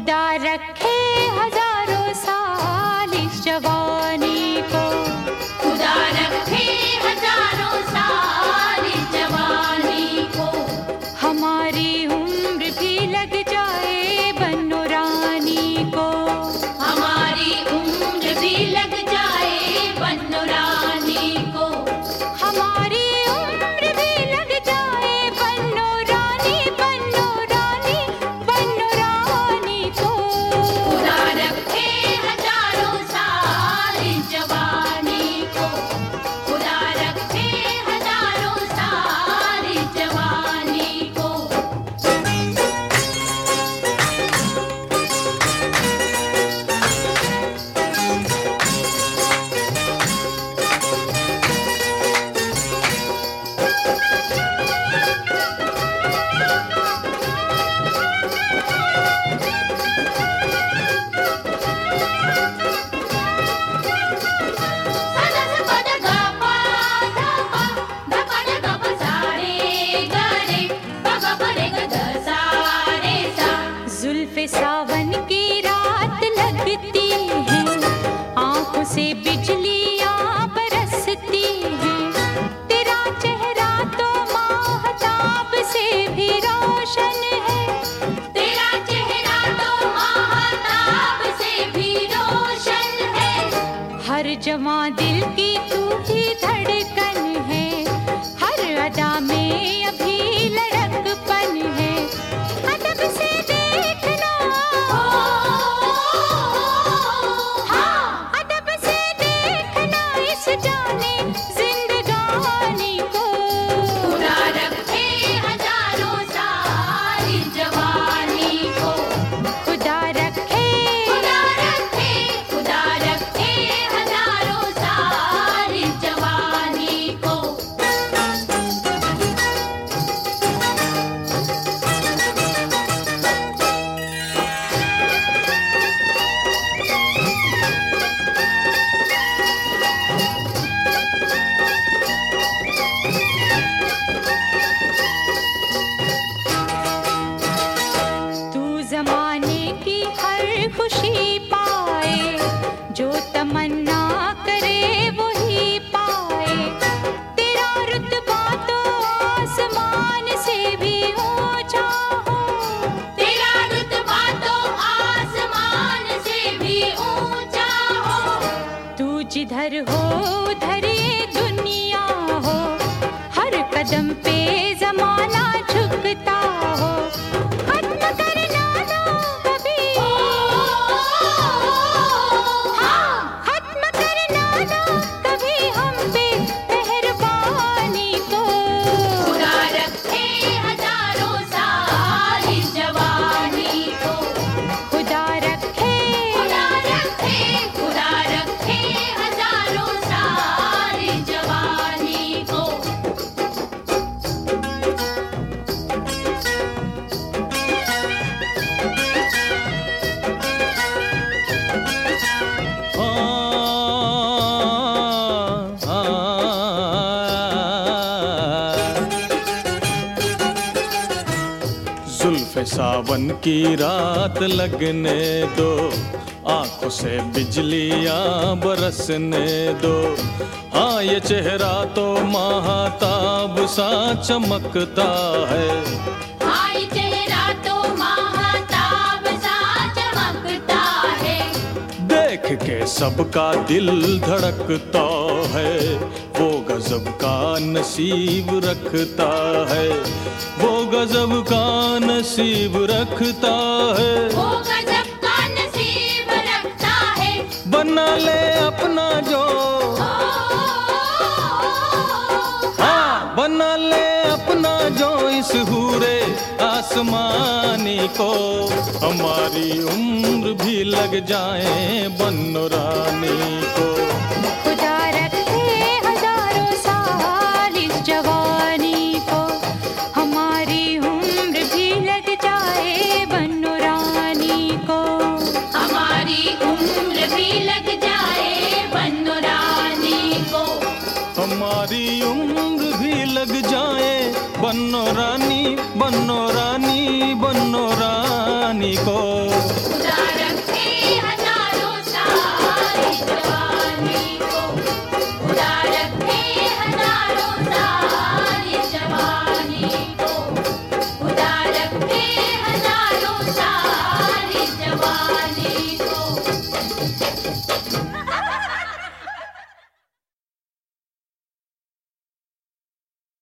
खुदा रखे हजारों साल इस जवानी को, खुदा रखे हजारों साल इस जवानी को। हमारी उम्र भी लग जाए बन्नो रानी को, हमारी उम्र भी लग जाए बन्नो रानी को। हमारी उम्र भी लग जाए बन्नो रानी, बन्नो रानी, बन्नो रानी को। खुदा रखे हजारों साल इस जवानी को, खुदा रखे हजारों साल इस जवानी को। जुल्फ़े सावन की रात लगती है, आंखों से बिजलियां बरसती हैं। तेरा चेहरा तो माहताब से भी रोशन है, तेरा चेहरा तो माहताब से भी रोशन है। हर जवां दिल की तू ही धड़कन है, हर अदा में अभी लड़कपन है। अदब से देखना, हाँ, अदब से देखना इस जाने जिंदगानी को। खुदा रखे हजारों साल इस जवानी को, खुदा रखे, खुदा रखे, खुदा रखे हजारों साल इस जवानी को। तू जमाने की हर खुशी पाए, जो तमन्ना करे वही पाए। तेरा रुतबा तो आसमान से भी ऊंचा हो, तेरा रुतबा तो आसमान से भी ऊंचा हो। तू जिधर हो उधर ये दुनिया हो, हर कदम पे जमाना झुकता हो। खत्म करना ना कभी, हाँ, खत्म करना ना कभी हम पे मेहरबानी को। खुदा रखे हजारों साल इस जवानी को, खुदा रखे, खुदा रखे, खुदा रखे हजारों साल इस जवानी को। जुल्फ़े सावन की रात लगने दो, आंखों से बिजलियां बरसने दो। हाँ, ये चेहरा तो माहताब सा चमकता है, हाय चेहरा तो माहताब सा चमकता है। देख के सबका दिल धड़कता है। वो गजब का नसीब रखता है, वो गजब का नसीब रखता है। वो गजब का नसीब रखता है। बना ले अपना जो, हाँ, बना ले अपना जो इस हूरे आसमानी को। हमारी उम्र भी लग जाए बन्नो रानी को। खुदा रखे हजारों साल इस जवानी को, हमारी उम्र भी लग जाए बन्नो रानी को। हमारी उम्र भी लग जाए बन्नो रानी को। हमारी उम्र भी लग जाए बन्नो रानी, बन्नो रानी, बन्नो रानी को। जवानी को उड़ा रखे हजारों साल